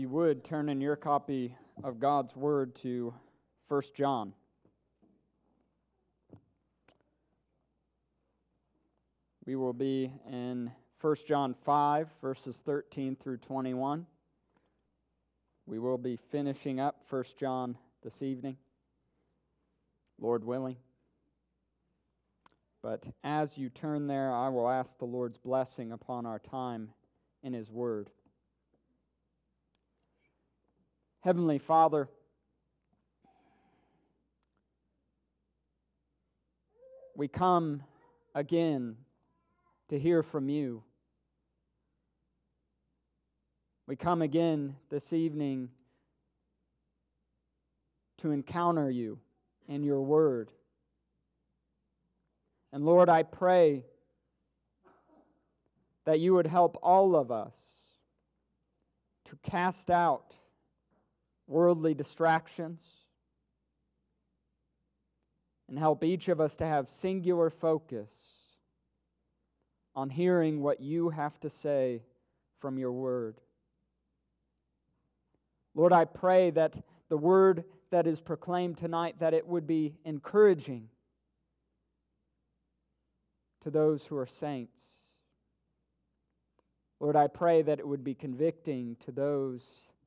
You would turn in your copy of God's Word to 1 John. We will be in 1 John 5, verses 13 through 21. We will be finishing up 1 John this evening, Lord willing. But as you turn there, I will ask the Lord's blessing upon our time in His Word. Heavenly Father, we come again to hear from You. We come again this evening to encounter You in Your Word. And Lord, I pray that You would help all of us to cast out worldly distractions and help each of us to have singular focus on hearing what You have to say from Your Word. Lord, I pray that the Word that is proclaimed tonight, that it would be encouraging to those who are saints. Lord, I pray that it would be convicting to those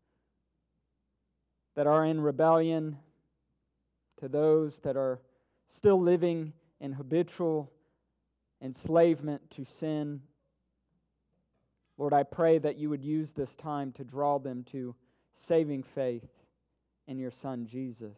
that are in rebellion, to those that are still living in habitual enslavement to sin. Lord, I pray that You would use this time to draw them to saving faith in Your Son, Jesus.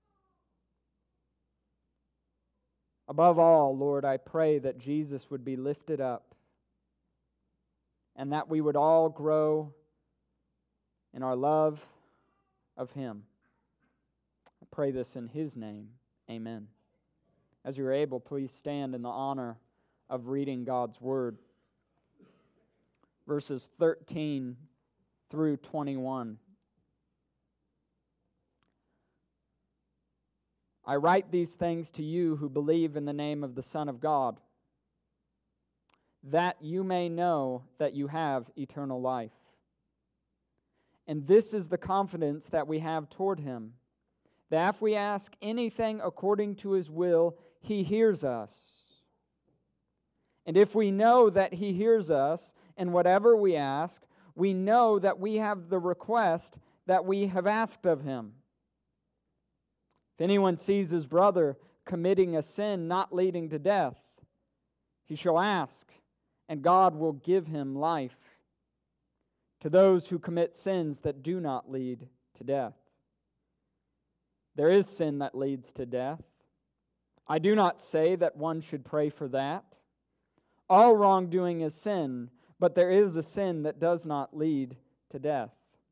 Above all, Lord, I pray that Jesus would be lifted up and that we would all grow in our love of Him. I pray this in His name. Amen. As you're able, please stand in the honor of reading God's Word. Verses 13 through 21. I write these things to you who believe in the name of the Son of God, that you may know that you have eternal life. And this is the confidence that we have toward Him, that if we ask anything according to His will, He hears us. And if we know that He hears us, and whatever we ask, we know that we have the request that we have asked of Him. If anyone sees his brother committing a sin not leading to death, he shall ask, and God will give him life. To those who commit sins that do not lead to death. There is sin that leads to death. I do not say that one should pray for that. All wrongdoing is sin, but there is a sin that does not lead to death.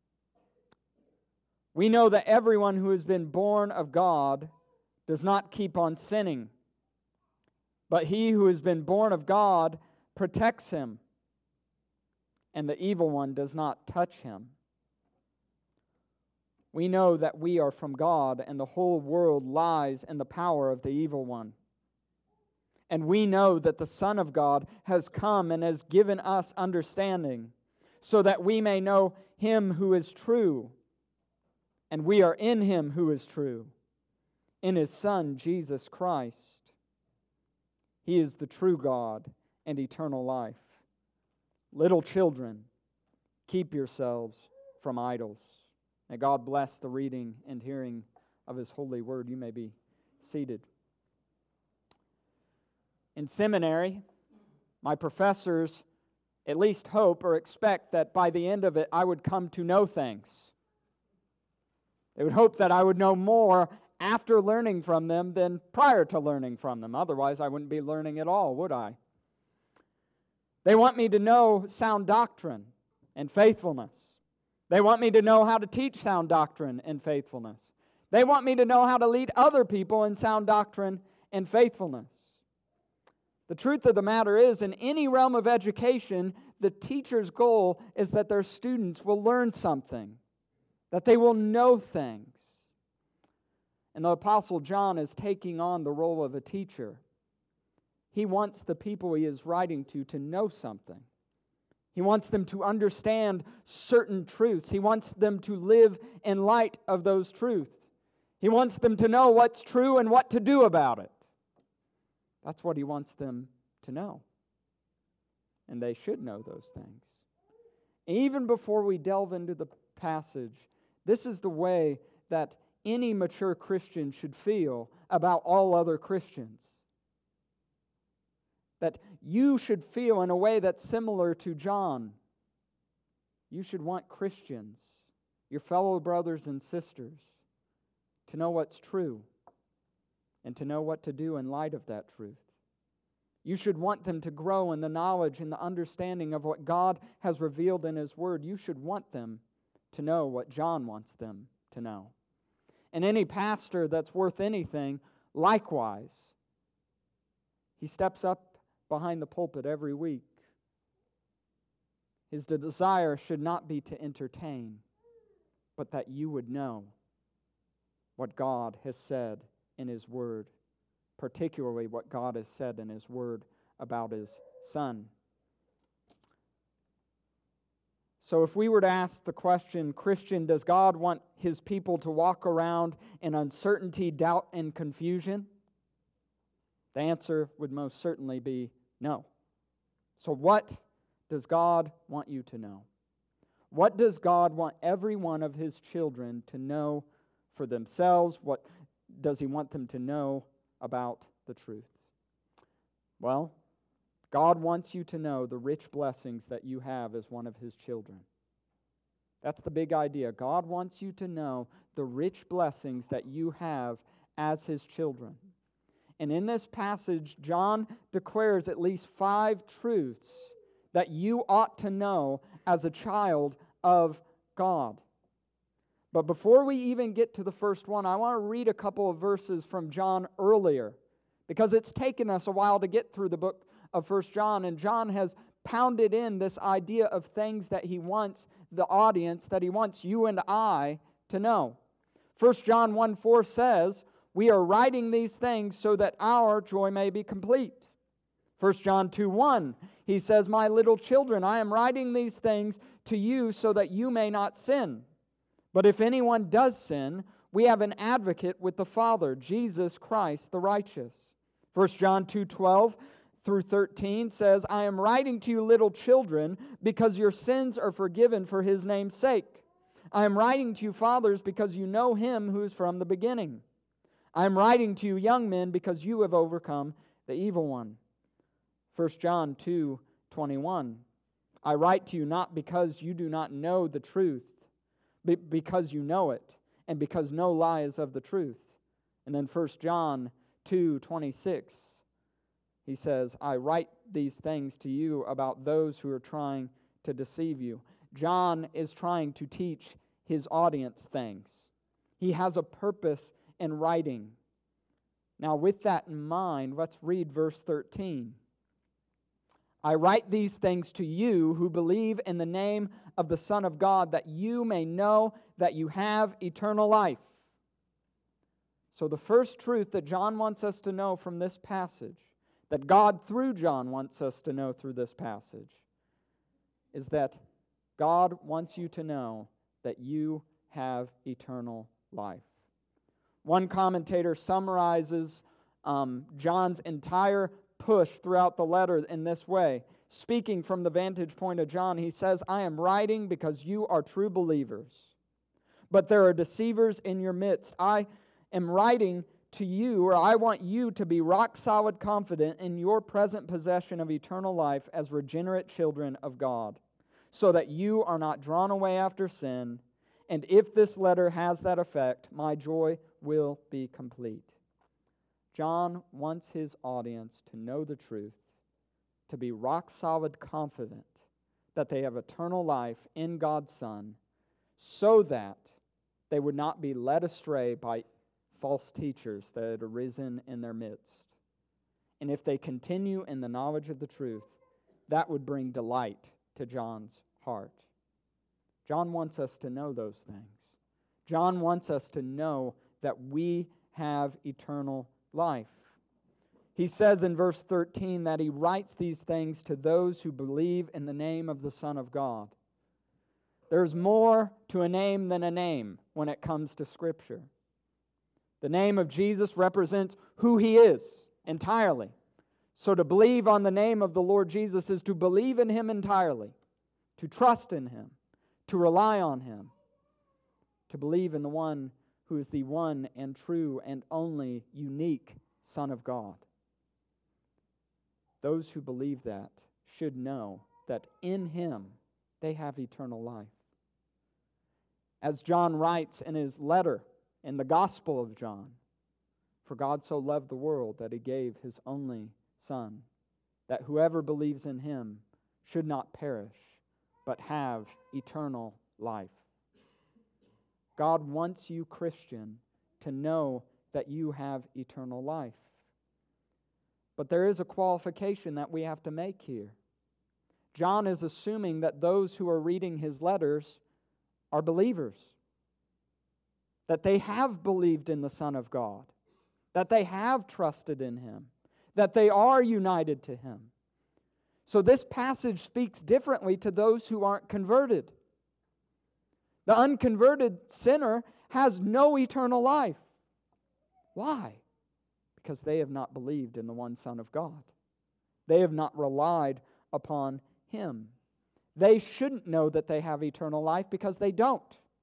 We know that everyone who has been born of God does not keep on sinning, but he who has been born of God protects him, and the evil one does not touch him. We know that we are from God, and the whole world lies in the power of the evil one. And we know that the Son of God has come and has given us understanding, so that we may know Him who is true, and we are in Him who is true, in His Son, Jesus Christ. He is the true God and eternal life. Little children, keep yourselves from idols. May God bless the reading and hearing of His holy word. You may be seated. In seminary, my professors at least hope or expect that by the end of it I would come to know things. They would hope that I would know more after learning from them than prior to learning from them. Otherwise, I wouldn't be learning at all, would I? They want me to know sound doctrine and faithfulness. They want me to know how to teach sound doctrine and faithfulness. They want me to know how to lead other people in sound doctrine and faithfulness. The truth of the matter is, in any realm of education, the teacher's goal is that their students will learn something, that they will know things. And the Apostle John is taking on the role of a teacher. He wants the people he is writing to know something. He wants them to understand certain truths. He wants them to live in light of those truths. He wants them to know what's true and what to do about it. That's what He wants them to know. And they should know those things. Even before we delve into the passage, this is the way that any mature Christian should feel about all other Christians. That you should feel in a way that's similar to John. You should want Christians, your fellow brothers and sisters, to know what's true and to know what to do in light of that truth. You should want them to grow in the knowledge and the understanding of what God has revealed in His Word. You should want them to know what John wants them to know. And any pastor that's worth anything, likewise, he steps up behind the pulpit every week. His desire should not be to entertain, but that you would know what God has said in His Word, particularly what God has said in His Word about His Son. So if we were to ask the question, Christian, does God want His people to walk around in uncertainty, doubt, and confusion? The answer would most certainly be no. So what does God want you to know? What does God want every one of His children to know for themselves? What does He want them to know about the truth? Well, God wants you to know the rich blessings that you have as one of His children. That's the big idea. God wants you to know the rich blessings that you have as His children. And in this passage, John declares at least 5 truths that you ought to know as a child of God. But before we even get to the first one, I want to read a couple of verses from John earlier, because it's taken us a while to get through the book of 1 John, and John has pounded in this idea of things that he wants the audience, that he wants you and I to know. 1 John 1:4 says, "We are writing these things so that our joy may be complete." 1 John 2:1, he says, "My little children, I am writing these things to you so that you may not sin. But if anyone does sin, we have an advocate with the Father, Jesus Christ the righteous." 1 John 2:12 through 13 says, "I am writing to you, little children, because your sins are forgiven for His name's sake. I am writing to you, fathers, because you know Him who is from the beginning. I am writing to you, young men, because you have overcome the evil one." 1 John 2:21, "I write to you not because you do not know the truth, but because you know it, and because no lie is of the truth." And then 1 John 2:26, he says, "I write these things to you about those who are trying to deceive you." John is trying to teach his audience things. He has a purpose in writing. Now, with that in mind, let's read verse 13. "I write these things to you who believe in the name of the Son of God, that you may know that you have eternal life." So the first truth that John wants us to know from this passage, that God through John wants us to know through this passage, is that God wants you to know that you have eternal life. One commentator summarizes John's entire push throughout the letter in this way. Speaking from the vantage point of John, he says, "I am writing because you are true believers, but there are deceivers in your midst. I am writing to you, or I want you to be rock-solid confident in your present possession of eternal life as regenerate children of God, so that you are not drawn away after sin. And if this letter has that effect, my joy will be complete." John wants his audience to know the truth, to be rock-solid confident that they have eternal life in God's Son, so that they would not be led astray by false teachers that had arisen in their midst. And if they continue in the knowledge of the truth, that would bring delight to John's heart. John wants us to know those things. John wants us to know that we have eternal life. He says in verse 13 that he writes these things to those who believe in the name of the Son of God. There's more to a name than a name when it comes to Scripture. The name of Jesus represents who He is entirely. So to believe on the name of the Lord Jesus is to believe in Him entirely, to trust in Him, to rely on Him, to believe in the one who is the one and true and only unique Son of God. Those who believe that should know that in Him they have eternal life. As John writes in his letter in the Gospel of John, "For God so loved the world that He gave His only Son, that whoever believes in Him should not perish, but have eternal life." God wants you, Christian, to know that you have eternal life. But there is a qualification that we have to make here. John is assuming that those who are reading his letters are believers, that they have believed in the Son of God, that they have trusted in Him, that they are united to Him. So this passage speaks differently to those who aren't converted. The unconverted sinner has no eternal life. Why? Because they have not believed in the one Son of God. They have not relied upon Him. They shouldn't know that they have eternal life because they don't.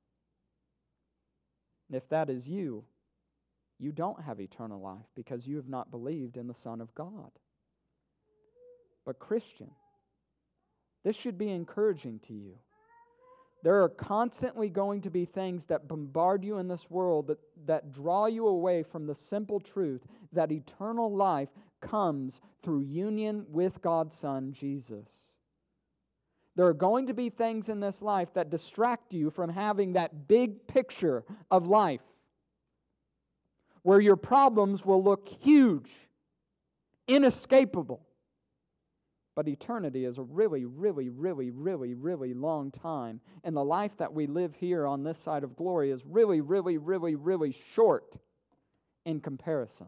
And if that is you, you don't have eternal life because you have not believed in the Son of God. But Christian, this should be encouraging to you. There are constantly going to be things that bombard you in this world that draw you away from the simple truth that eternal life comes through union with God's Son, Jesus. There are going to be things in this life that distract you from having that big picture of life, where your problems will look huge, inescapable. But eternity is a really, really, really, really, really long time. And the life that we live here on this side of glory is really, really, really, really short in comparison.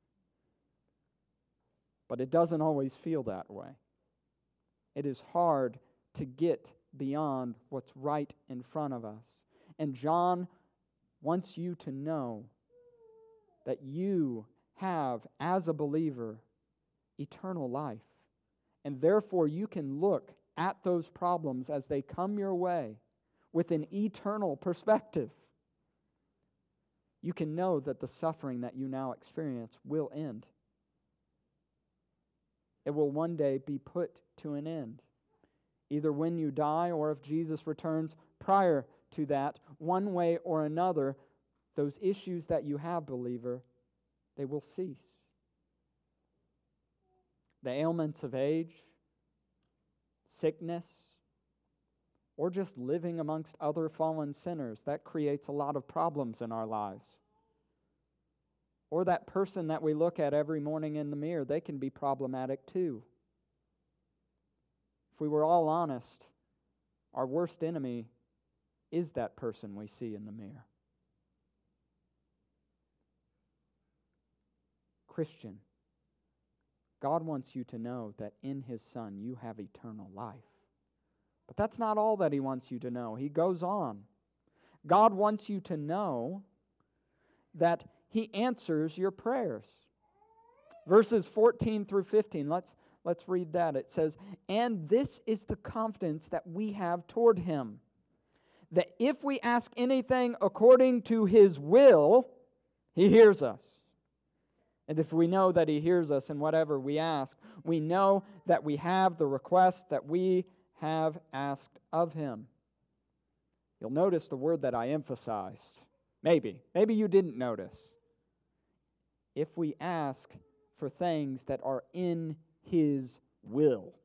But it doesn't always feel that way. It is hard to get beyond what's right in front of us. And John wants you to know that you have, as a believer, eternal life. And therefore you can look at those problems as they come your way with an eternal perspective. You can know that the suffering that you now experience will end. It will one day be put to an end. Either when you die or if Jesus returns prior to that, one way or another, those issues that you have, believer, they will cease. The ailments of age, sickness, or just living amongst other fallen sinners, that creates a lot of problems in our lives. Or that person that we look at every morning in the mirror, they can be problematic too. If we were all honest, our worst enemy is that person we see in the mirror. Christian, God wants you to know that in His Son you have eternal life. But that's not all that He wants you to know. He goes on. God wants you to know that He answers your prayers. Verses 14 through 15, let's read that. It says, "And this is the confidence that we have toward Him, that if we ask anything according to His will, He hears us. And if we know that He hears us in whatever we ask, we know that we have the request that we have asked of Him." You'll notice the word that I emphasized. Maybe you didn't notice. If we ask for things that are in His will.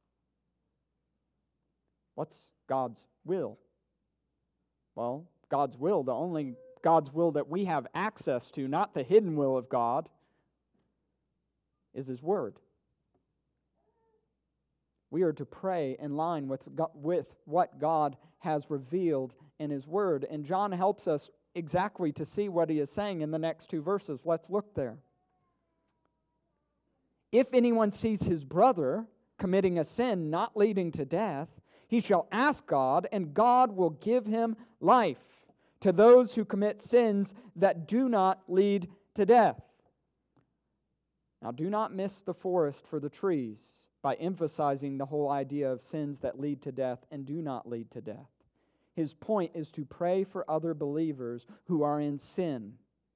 What's God's will? Well, God's will, the only God's will that we have access to, not the hidden will of God, is His Word. We are to pray in line with what God has revealed in His Word. And John helps us exactly to see what he is saying in the next two verses. Let's look there. If anyone sees his brother committing a sin not leading to death, he shall ask God, and God will give him life to those who commit sins that do not lead to death. Now, do not miss the forest for the trees by emphasizing the whole idea of sins that lead to death and do not lead to death. His point is to pray for other believers who are in sin,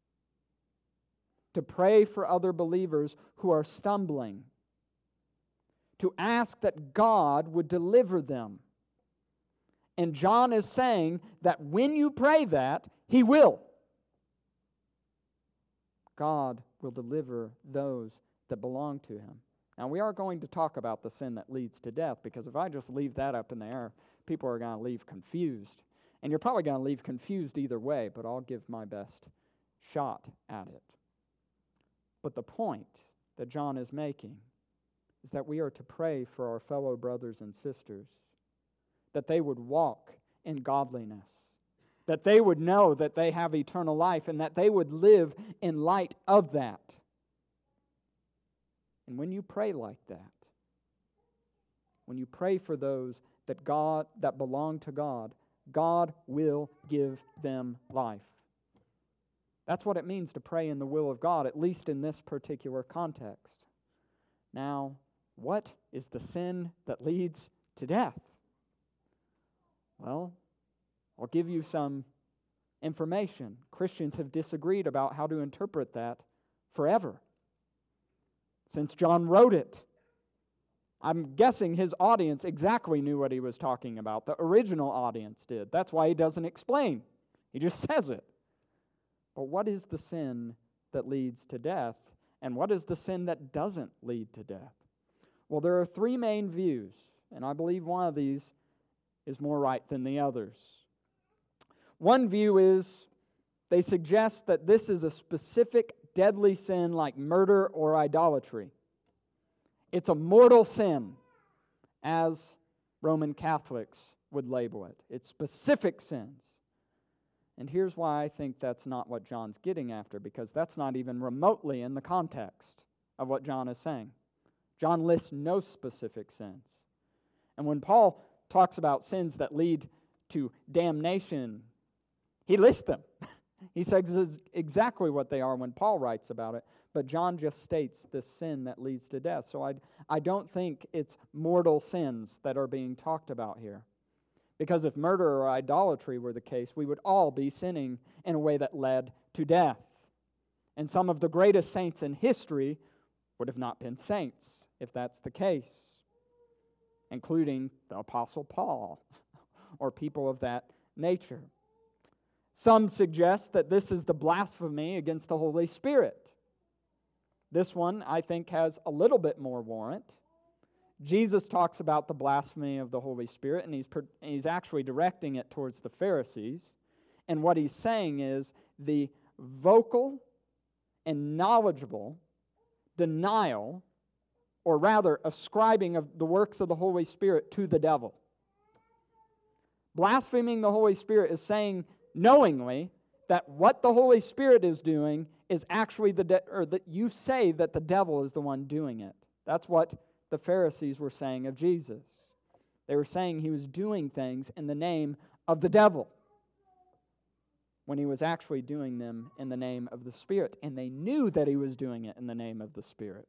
to pray for other believers who are stumbling, to ask that God would deliver them. And John is saying that when you pray that, He will. God will deliver those that belong to Him. Now, we are going to talk about the sin that leads to death, because if I just leave that up in the air, people are going to leave confused. And you're probably going to leave confused either way, but I'll give my best shot at it. But the point that John is making is that we are to pray for our fellow brothers and sisters, that they would walk in godliness, that they would know that they have eternal life, and that they would live in light of that. And when you pray like that, when you pray for those that belong to God, God will give them life. That's what it means to pray in the will of God, at least in this particular context. Now, what is the sin that leads to death? Well, I'll give you some information. Christians have disagreed about how to interpret that forever, since John wrote it. I'm guessing his audience exactly knew what he was talking about. The original audience did. That's why he doesn't explain. He just says it. But what is the sin that leads to death? And what is the sin that doesn't lead to death? Well, there are three main views, and I believe one of these is more right than the others. One view is they suggest that this is a specific deadly sin like murder or idolatry. It's a mortal sin, as Roman Catholics would label it. It's specific sins. And here's why I think that's not what John's getting after, because that's not even remotely in the context of what John is saying. John lists no specific sins. And when Paul talks about sins that lead to damnation, he lists them. He says exactly what they are when Paul writes about it, but John just states the sin that leads to death. So I don't think it's mortal sins that are being talked about here. Because if murder or idolatry were the case, we would all be sinning in a way that led to death. And some of the greatest saints in history would have not been saints if that's the case, including the Apostle Paul or people of that nature. Some suggest that this is the blasphemy against the Holy Spirit. This one, I think, has a little bit more warrant. Jesus talks about the blasphemy of the Holy Spirit, and he's actually directing it towards the Pharisees. And what he's saying is the vocal and knowledgeable denial, or rather ascribing of the works of the Holy Spirit to the devil. Blaspheming the Holy Spirit is saying knowingly that what the Holy Spirit is doing is actually that you say that the devil is the one doing it. That's what the Pharisees were saying of Jesus. They were saying he was doing things in the name of the devil when he was actually doing them in the name of the Spirit. And they knew that he was doing it in the name of the Spirit.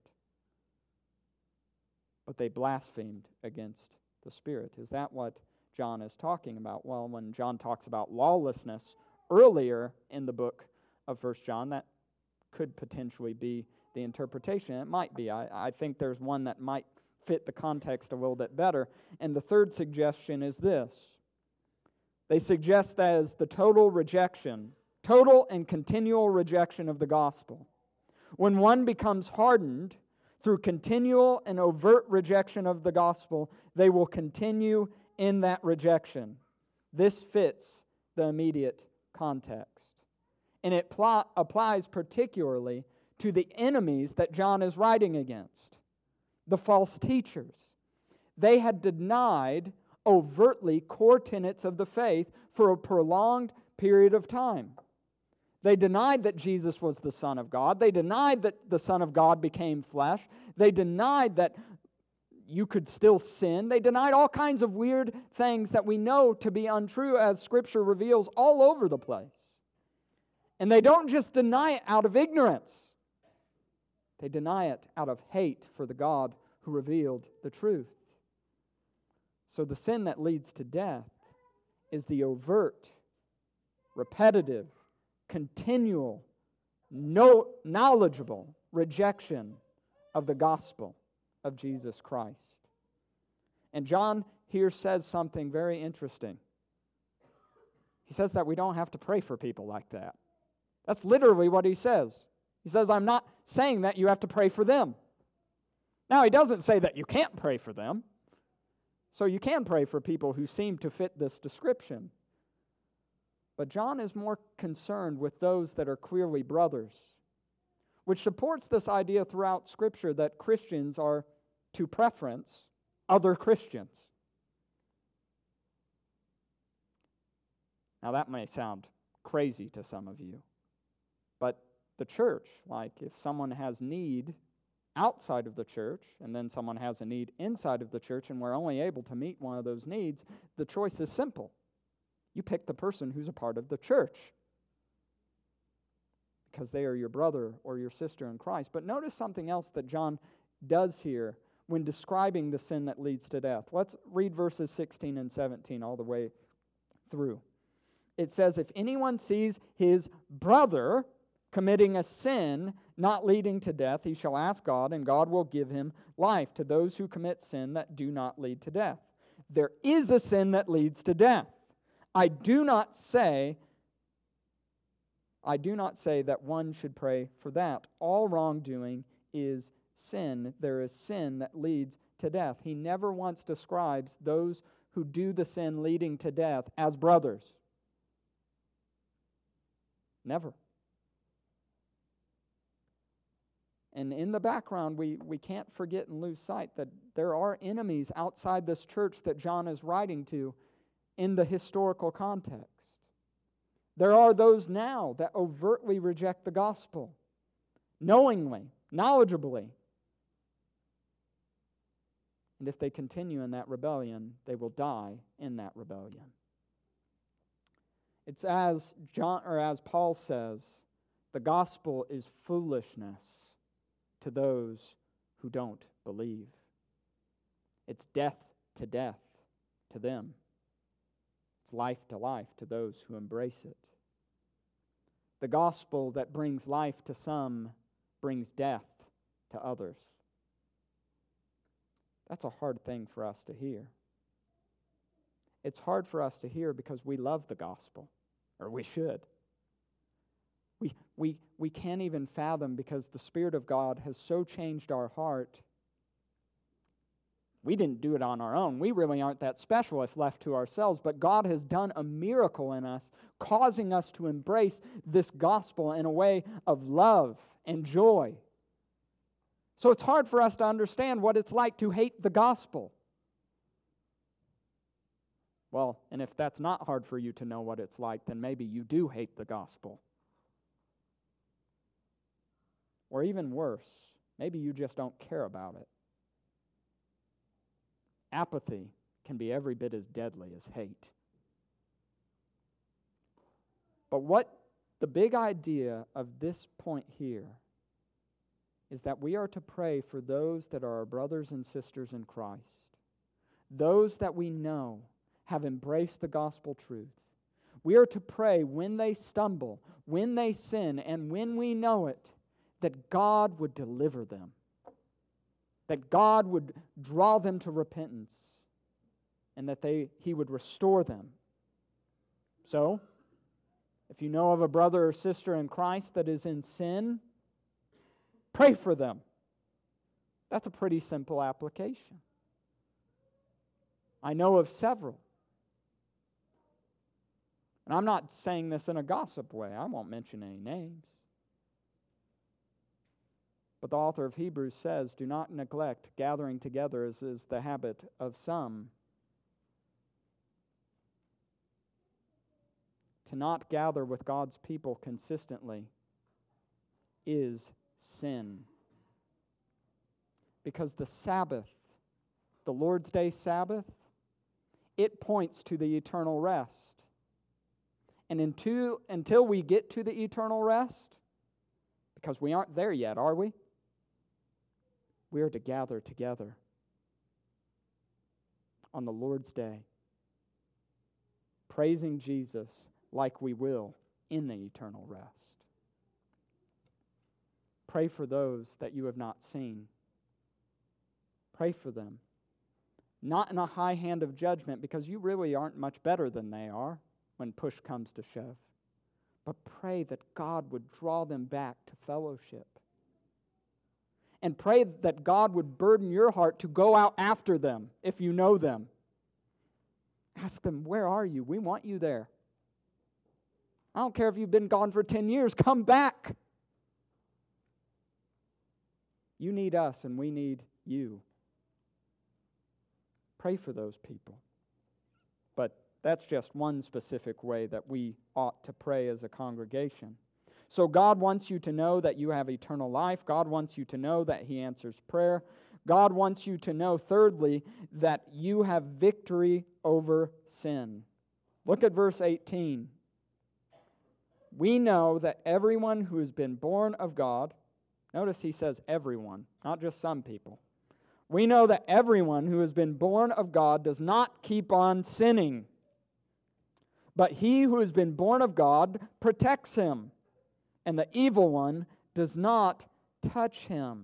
But they blasphemed against the Spirit. Is that what John is talking about? Well, when John talks about lawlessness earlier in the book of 1 John, that could potentially be the interpretation. It might be. I think there's one that might fit the context a little bit better. And the third suggestion is this. They suggest that as the total and continual rejection of the gospel. When one becomes hardened through continual and overt rejection of the gospel, they will continue in that rejection. This fits the immediate context. And it applies particularly to the enemies that John is writing against, the false teachers. They had denied overtly core tenets of the faith for a prolonged period of time. They denied that Jesus was the Son of God. They denied that the Son of God became flesh. They denied that you could still sin. They denied all kinds of weird things that we know to be untrue, as Scripture reveals all over the place. And they don't just deny it out of ignorance. They deny it out of hate for the God who revealed the truth. So the sin that leads to death is the overt, repetitive, continual, knowledgeable rejection of the gospel of Jesus Christ. And John here says something very interesting. He says that we don't have to pray for people like that. That's literally what he says. He says, I'm not saying that you have to pray for them. Now, he doesn't say that you can't pray for them. So you can pray for people who seem to fit this description. But John is more concerned with those that are clearly brothers, which supports this idea throughout Scripture that Christians are to preference other Christians. Now that may sound crazy to some of you, but the church, like if someone has need outside of the church and then someone has a need inside of the church and we're only able to meet one of those needs, the choice is simple. You pick the person who's a part of the church because they are your brother or your sister in Christ. But notice something else that John does here when describing the sin that leads to death. Let's read verses 16 and 17 all the way through. It says, if anyone sees his brother committing a sin not leading to death, he shall ask God, and God will give him life to those who commit sin that do not lead to death. There is a sin that leads to death. I do not say that one should pray for that. All wrongdoing is sin. There is sin that leads to death. He never once describes those who do the sin leading to death as brothers. Never. And in the background, we can't forget and lose sight that there are enemies outside this church that John is writing to in the historical context. There are those now that overtly reject the gospel, knowingly, knowledgeably. And if they continue in that rebellion, they will die in that rebellion. It's as Paul says, the gospel is foolishness to those who don't believe. It's death to death to them. It's life to life to those who embrace it. The gospel that brings life to some brings death to others. That's a hard thing for us to hear. It's hard for us to hear because we love the gospel, or we should. We can't even fathom because the Spirit of God has so changed our heart. We didn't do it on our own. We really aren't that special if left to ourselves, but God has done a miracle in us, causing us to embrace this gospel in a way of love and joy. So it's hard for us to understand what it's like to hate the gospel. Well, and if that's not hard for you to know what it's like, then maybe you do hate the gospel. Or even worse, maybe you just don't care about it. Apathy can be every bit as deadly as hate. But what the big idea of this point here is that we are to pray for those that are our brothers and sisters in Christ, those that we know have embraced the gospel truth. We are to pray when they stumble, when they sin, and when we know it, that God would deliver them, that God would draw them to repentance, and that He would restore them. So, if you know of a brother or sister in Christ that is in sin, pray for them. That's a pretty simple application. I know of several. And I'm not saying this in a gossip way. I won't mention any names. But the author of Hebrews says, do not neglect gathering together as is the habit of some. to not gather with God's people consistently, is sin. Because the Sabbath, the Lord's Day Sabbath, it points to the eternal rest. And until we get to the eternal rest, because we aren't there yet, are we? We are to gather together on the Lord's Day, praising Jesus like we will in the eternal rest. Pray for those that you have not seen. Pray for them. Not in a high hand of judgment, because you really aren't much better than they are when push comes to shove. But pray that God would draw them back to fellowship. And pray that God would burden your heart to go out after them if you know them. Ask them, where are you? We want you there. I don't care if you've been gone for 10 years, come back. You need us and we need you. Pray for those people. But that's just one specific way that we ought to pray as a congregation. So God wants you to know that you have eternal life. God wants you to know that He answers prayer. God wants you to know, thirdly, that you have victory over sin. Look at verse 18. We know that everyone who has been born of God, notice he says everyone, not just some people. We know that everyone who has been born of God does not keep on sinning. But he who has been born of God protects him, and the evil one does not touch him.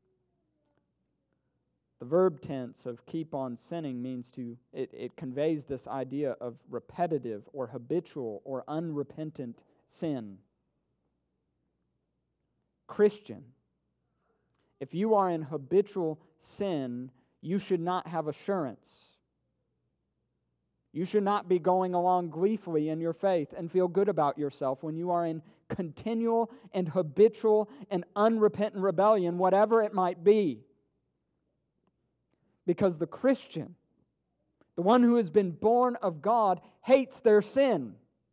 The verb tense of keep on sinning means it conveys this idea of repetitive or habitual or unrepentant sin. Christian, if you are in habitual sin, you should not have assurance. You should not be going along gleefully in your faith and feel good about yourself when you are in continual and habitual and unrepentant rebellion, whatever it might be. Because the Christian, the one who has been born of God, hates their sin.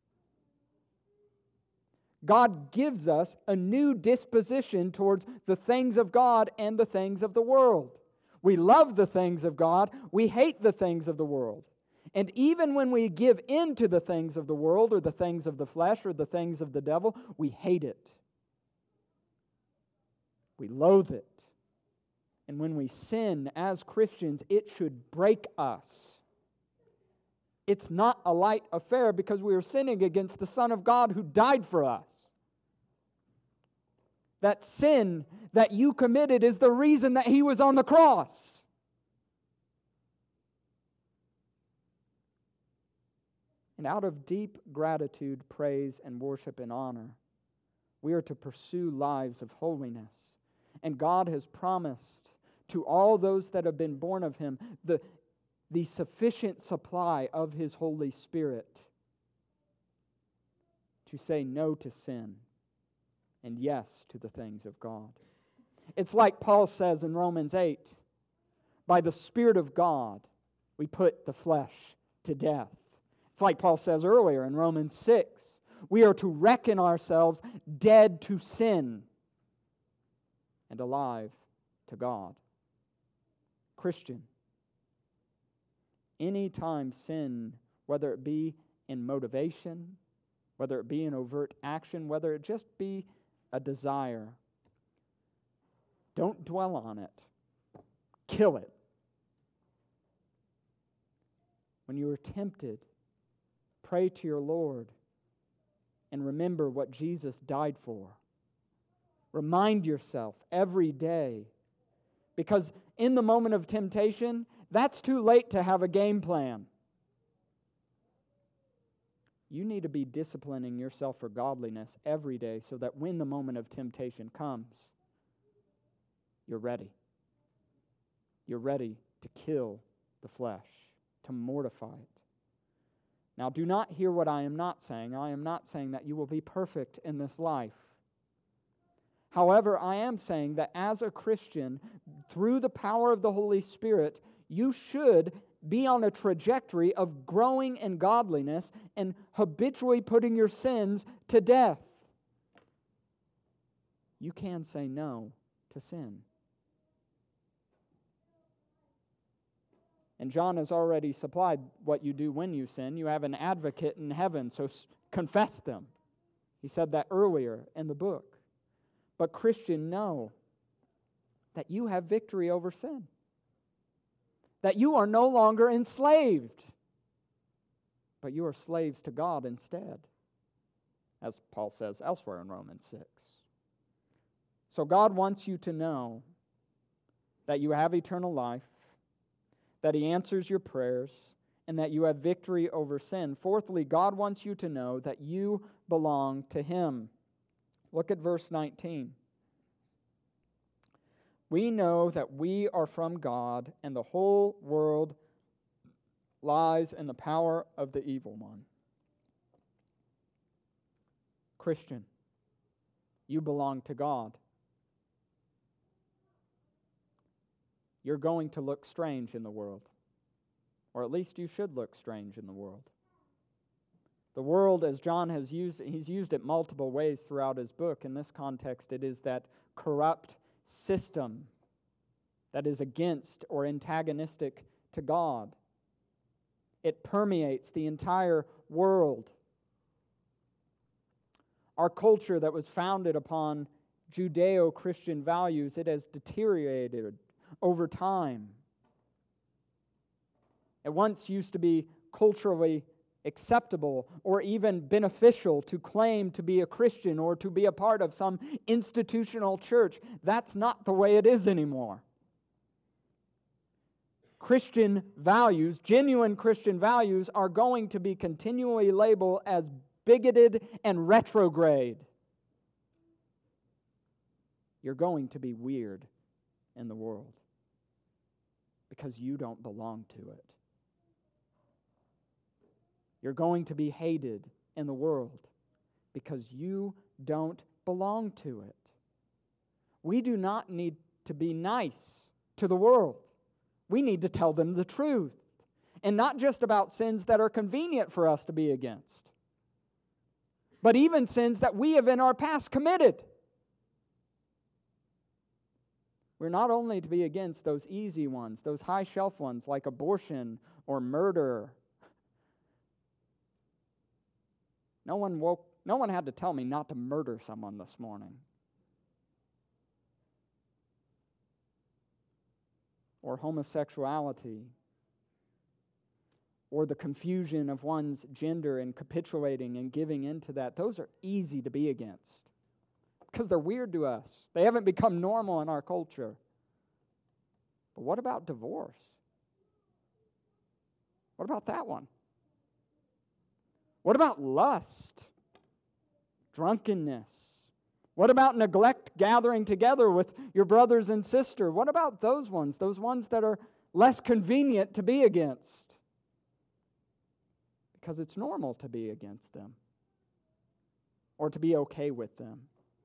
God gives us a new disposition towards the things of God and the things of the world. We love the things of God. We hate the things of the world. And even when we give in to the things of the world or the things of the flesh or the things of the devil, we hate it. We loathe it. And when we sin as Christians, it should break us. It's not a light affair because we are sinning against the Son of God who died for us. That sin that you committed is the reason that He was on the cross. And out of deep gratitude, praise, and worship and honor, we are to pursue lives of holiness. And God has promised to all those that have been born of Him the sufficient supply of His Holy Spirit to say no to sin and yes to the things of God. It's like Paul says in Romans 8, by the Spirit of God, we put the flesh to death. It's like Paul says earlier in Romans 6, we are to reckon ourselves dead to sin and alive to God. Christian, anytime sin, whether it be in motivation, whether it be in overt action, whether it just be a desire, don't dwell on it. Kill it. When you are tempted, pray to your Lord and remember what Jesus died for. Remind yourself every day, because in the moment of temptation, that's too late to have a game plan. You need to be disciplining yourself for godliness every day so that when the moment of temptation comes, you're ready. You're ready to kill the flesh, to mortify it. Now, do not hear what I am not saying. I am not saying that you will be perfect in this life. However, I am saying that as a Christian, through the power of the Holy Spirit, you should be on a trajectory of growing in godliness and habitually putting your sins to death. You can say no to sin. And John has already supplied what you do when you sin. You have an advocate in heaven, so confess them. He said that earlier in the book. But Christian, know that you have victory over sin. That you are no longer enslaved, but you are slaves to God instead, as Paul says elsewhere in Romans 6. So God wants you to know that you have eternal life, that He answers your prayers, and that you have victory over sin. Fourthly, God wants you to know that you belong to Him. Look at verse 19. We know that we are from God, and the whole world lies in the power of the evil one. Christian, you belong to God. You're going to look strange in the world, or at least you should look strange in the world. The world, as John has used, he's used it multiple ways throughout his book. In this context, it is that corrupt system that is against or antagonistic to God. It permeates the entire world. Our culture that was founded upon Judeo-Christian values, it has deteriorated over time. It once used to be culturally acceptable or even beneficial to claim to be a Christian or to be a part of some institutional church. That's not the way it is anymore. Christian values, genuine Christian values, are going to be continually labeled as bigoted and retrograde. You're going to be weird in the world because you don't belong to it. You're going to be hated in the world because you don't belong to it. We do not need to be nice to the world. We need to tell them the truth. And not just about sins that are convenient for us to be against, but even sins that we have in our past committed. We're not only to be against those easy ones, those high shelf ones like abortion or murder. No one had to tell me not to murder someone this morning. Or homosexuality, or the confusion of one's gender and capitulating and giving into that. Those are easy to be against because they're weird to us. They haven't become normal in our culture. But what about divorce? What about that one? What about lust? Drunkenness? What about neglect gathering together with your brothers and sister? What about those ones that are less convenient to be against? Because it's normal to be against them or to be okay with them.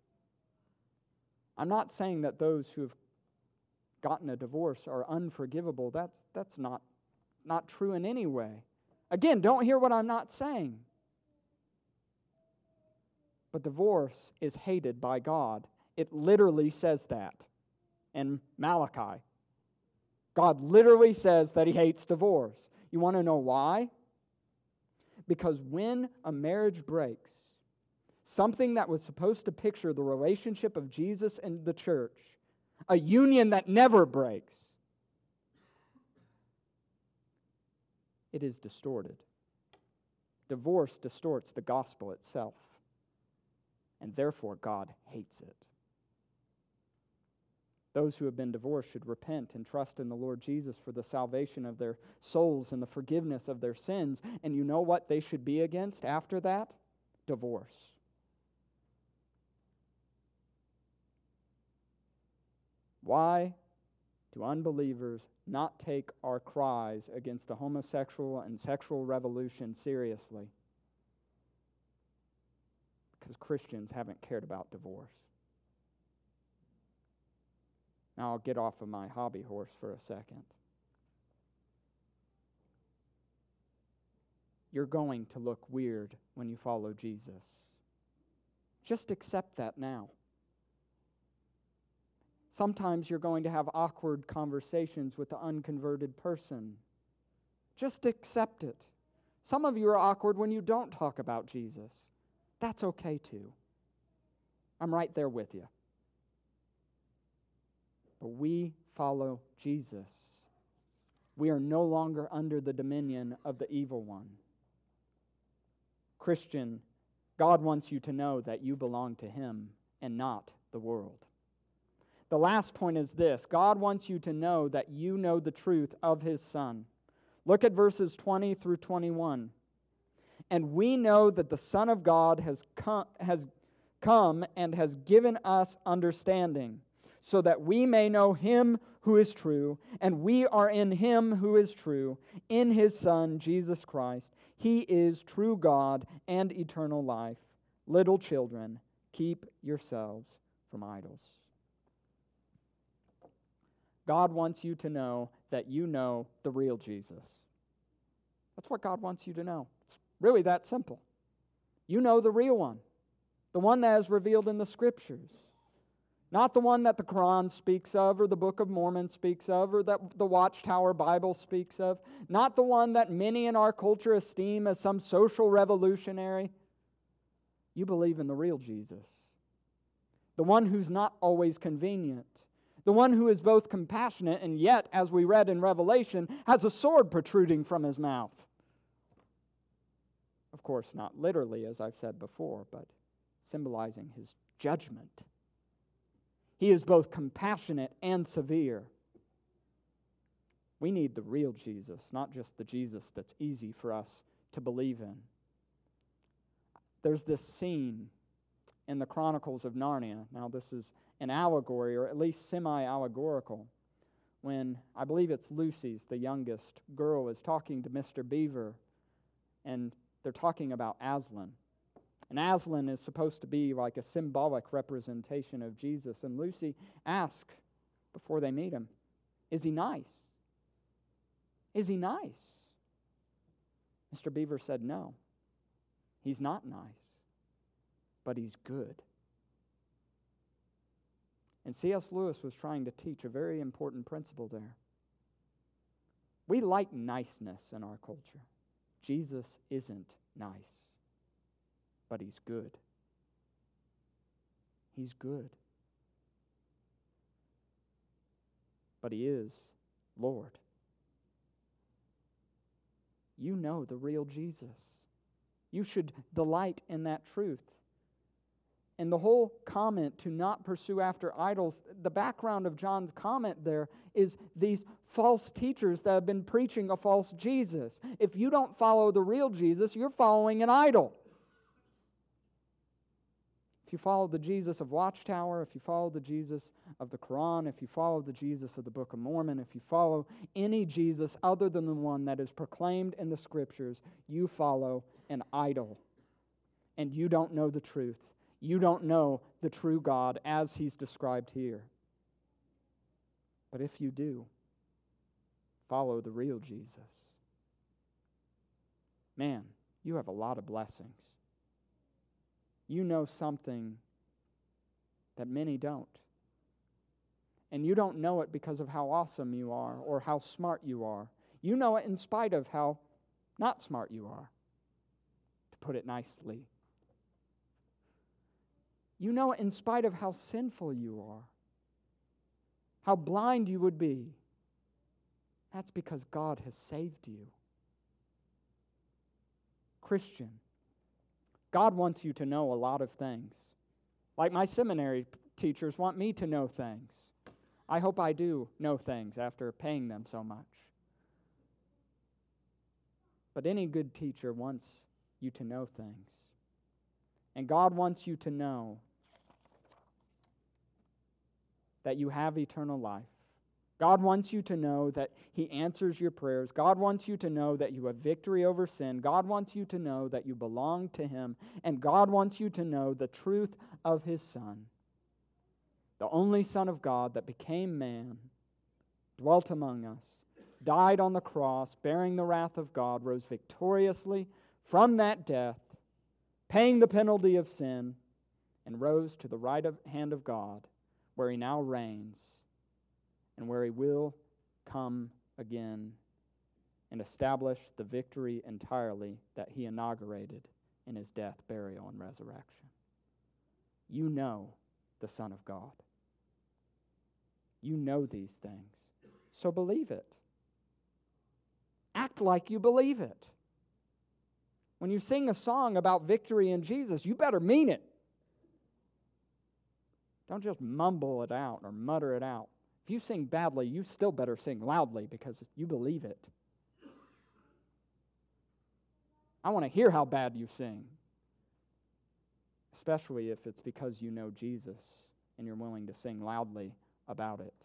I'm not saying that those who have gotten a divorce are unforgivable. That's not true in any way. Again, don't hear what I'm not saying. But divorce is hated by God. It literally says that in Malachi. God literally says that He hates divorce. You want to know why? Because when a marriage breaks, something that was supposed to picture the relationship of Jesus and the church, a union that never breaks, it is distorted. Divorce distorts the gospel itself. And therefore, God hates it. Those who have been divorced should repent and trust in the Lord Jesus for the salvation of their souls and the forgiveness of their sins. And you know what they should be against after that? Divorce. Why do unbelievers not take our cries against the homosexual and sexual revolution seriously? Because Christians haven't cared about divorce. Now I'll get off of my hobby horse for a second. you're going to look weird when you follow Jesus. Just accept that now. Sometimes you're going to have awkward conversations with the unconverted person. Just accept it. Some of you are awkward when you don't talk about Jesus. That's okay too. I'm right there with you. But we follow Jesus. We are no longer under the dominion of the evil one. Christian, God wants you to know that you belong to Him and not the world. The last point is this: God wants you to know that you know the truth of His Son. Look at verses 20 through 21. And we know that the Son of God has come and has given us understanding, so that we may know Him who is true, and we are in Him who is true, in His Son, Jesus Christ. He is true God and eternal life. Little children, keep yourselves from idols. God wants you to know that you know the real Jesus. That's what God wants you to know. It's really that simple. You know the real one, the one that is revealed in the Scriptures. Not the one that the Quran speaks of, or the Book of Mormon speaks of, or that the Watchtower Bible speaks of. Not the one that many in our culture esteem as some social revolutionary. You believe in the real Jesus. The one who's not always convenient. The one who is both compassionate and yet, as we read in Revelation, has a sword protruding from His mouth. Of course, not literally, as I've said before, but symbolizing His judgment. He is both compassionate and severe. We need the real Jesus, not just the Jesus that's easy for us to believe in. There's this scene in the Chronicles of Narnia. Now, this is an allegory, or at least semi-allegorical, when I believe it's Lucy's, the youngest girl, is talking to Mr. Beaver, and they're talking about Aslan. And Aslan is supposed to be like a symbolic representation of Jesus. And Lucy asks, before they meet him, is he nice? Is he nice? Mr. Beaver said, no, he's not nice, but he's good. And C.S. Lewis was trying to teach a very important principle there. We like niceness in our culture. Jesus isn't nice, but He's good. He's good. But He is Lord. You know the real Jesus. You should delight in that truth. And the whole comment to not pursue after idols, the background of John's comment there is these false teachers that have been preaching a false Jesus. If you don't follow the real Jesus, you're following an idol. If you follow the Jesus of Watchtower, if you follow the Jesus of the Quran, if you follow the Jesus of the Book of Mormon, if you follow any Jesus other than the one that is proclaimed in the Scriptures, you follow an idol. And you don't know the truth. You don't know the true God as He's described here. But if you do, follow the real Jesus. Man, you have a lot of blessings. You know something that many don't. And you don't know it because of how awesome you are or how smart you are. You know it in spite of how not smart you are, to put it nicely. You know it in spite of how sinful you are, how blind you would be. That's because God has saved you. Christian, God wants you to know a lot of things. Like my seminary teachers want me to know things. I hope I do know things after paying them so much. But any good teacher wants you to know things. And God wants you to know that you have eternal life. God wants you to know that He answers your prayers. God wants you to know that you have victory over sin. God wants you to know that you belong to Him. And God wants you to know the truth of His Son, the only Son of God that became man, dwelt among us, died on the cross, bearing the wrath of God, rose victoriously from that death, paying the penalty of sin, and rose to the right hand of God, where he now reigns and where he will come again and establish the victory entirely that he inaugurated in his death, burial, and resurrection. You know the Son of God. You know these things, so believe it. Act like you believe it. When you sing a song about victory in Jesus, you better mean it. Don't just mumble it out or mutter it out. If you sing badly, you still better sing loudly because you believe it. I want to hear how bad you sing, especially if it's because you know Jesus and you're willing to sing loudly about it.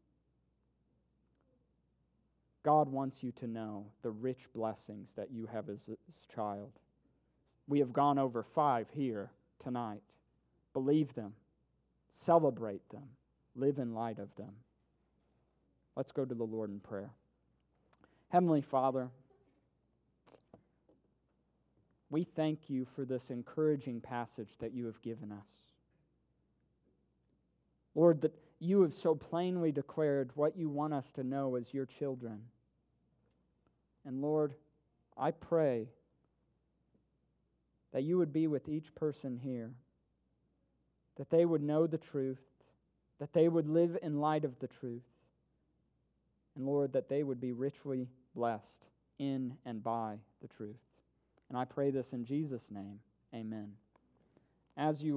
God wants you to know the rich blessings that you have as his child. We have gone over 5 here tonight. Believe them. Celebrate them. Live in light of them. Let's go to the Lord in prayer. Heavenly Father, we thank you for this encouraging passage that you have given us. Lord, that you have so plainly declared what you want us to know as your children. And Lord, I pray that you would be with each person here, that they would know the truth, that they would live in light of the truth, and Lord, that they would be richly blessed in and by the truth. And I pray this in Jesus' name. Amen. As you